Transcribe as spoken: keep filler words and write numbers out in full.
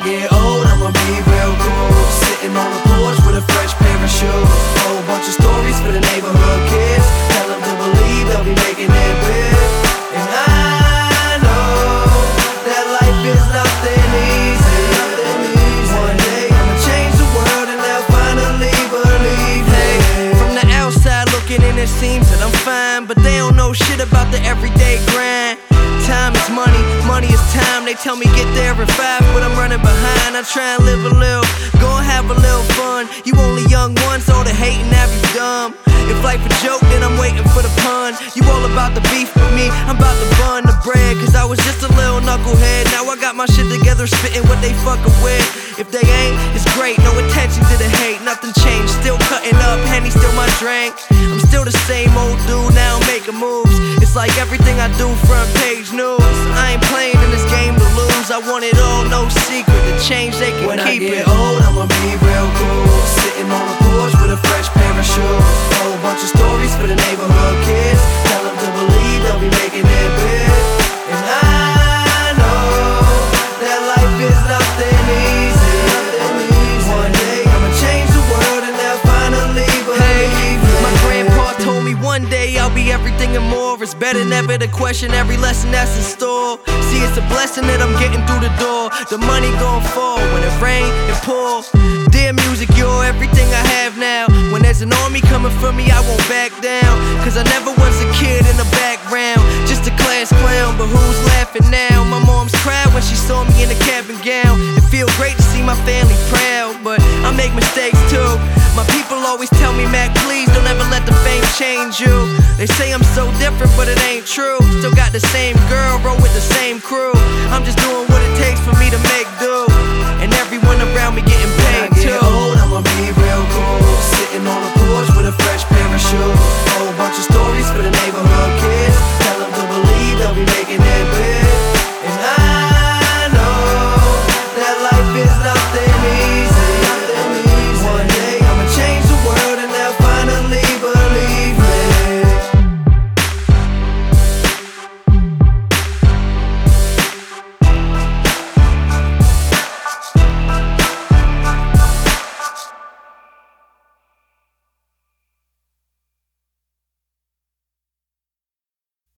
get old, I'ma be real cool. Sitting on the porch with a fresh pair of shoes. Whole bunch of stories for the neighborhood kids. Tell them to believe they'll be making it big. And I know that life is nothing easy. One day I'ma change the world and they'll finally believe. Hey, from the outside looking in, it seems that I'm fine, but they don't know shit about the everyday grind. Time is money, money is time. They tell me get there in five, but I'm running behind. I try and live a little, go and have a little fun. You only young once, all the hating have you dumb. If life a joke, then I'm waiting for the pun. You all about the beef with me, I'm about to bun the bread. Cause I was just a little knucklehead. Now I got my shit together, spitting what they fucking with. If they ain't, it's great, no attention to the hate. Nothing changed, still cutting up, Henny still my drink. I'm still the same old dude, now I'm making moves. It's like everything I do, front page news. I ain't playing in this game to lose. I want it all, no secret. The change, they can when keep it. When I get it. old, I'ma be real cool. Sitting on the porch with a fresh pair of shoes. Whole bunch of stories for the neighborhood kids. Tell them to believe they'll be making it big. And I know that life is nothing easy. One day I'ma change the world and they'll finally believe. Hey, my grandpa told me one day I'll be everything and more. It's better never to question every lesson that's in store. See, it's a blessing that I'm getting through the door. The money gon' fall when it rain and pour. Dear music, you're everything I have now. When there's an army coming for me, I won't back down. Cause I never was a kid in the background, just a class clown, but who's laughing now? My mom's cried when she saw me in a cap and gown. It feel great to see my family proud, but I make mistakes too. My people always tell me, Mac, please don't ever let the fame change you. They say I'm so different, but it ain't true. Still got the same girl, roll with the same crew. I'm just doing what it takes for me to make do, and everyone around me getting better.